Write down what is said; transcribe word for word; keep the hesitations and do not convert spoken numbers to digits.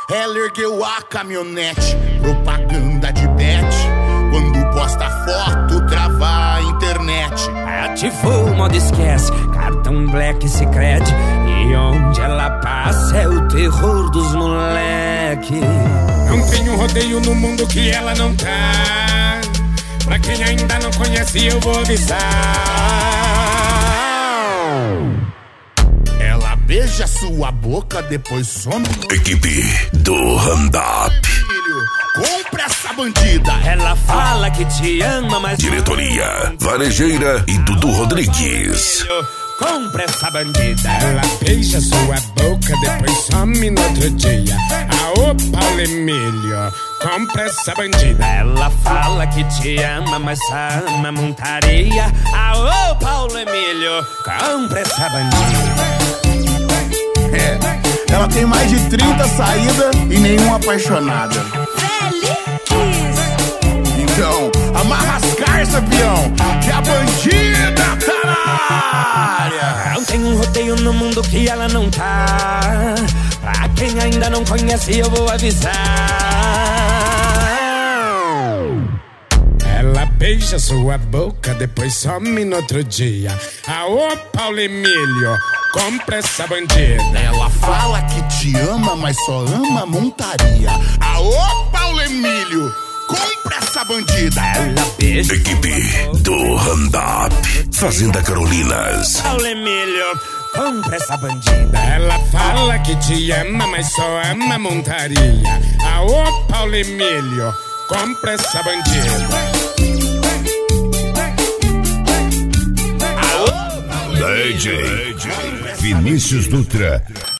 Ela ergueu a caminhonete, propaganda de bet. Quando posta foto, trava a internet. Ativou o modo esquece, cartão black secret. E onde ela passa é o terror dos moleque. Não tem um rodeio no mundo que ela não tá. Pra quem ainda não conhece eu vou avisar. Ela beija sua boca, depois some. Equipe do Roundup. Compra essa bandida. Ela fala que te ama, mas Diretoria Varejeira e Dudu Rodrigues. Compra essa bandida. Ela beija sua boca, depois some no outro dia. Aô, Paulo Emílio, compra essa bandida. Ela fala que te ama, mas ama montaria. Aô, Paulo Emílio, compra essa bandida. É, ela tem mais de trinta saídas e nenhuma apaixonada. Então, amarra as carças, peão, que a bandida tá na área. Não tem um rodeio no mundo que ela não tá. Pra quem ainda não conhece eu vou avisar. Ela beija sua boca, depois some no outro dia. Aô, Paulo Emílio, compra essa bandida. Ela fala que te ama, mas só ama montaria. Aô, Paulo Emílio, compra essa bandida. Ela beija Equipe do Roundup. Fazenda Carolinas. Paulo Emílio, compra essa bandida. Ela fala que te ama, mas só ama montaria. Aô, Paulo Emílio, compra essa bandida. D J Vinícius Dutra.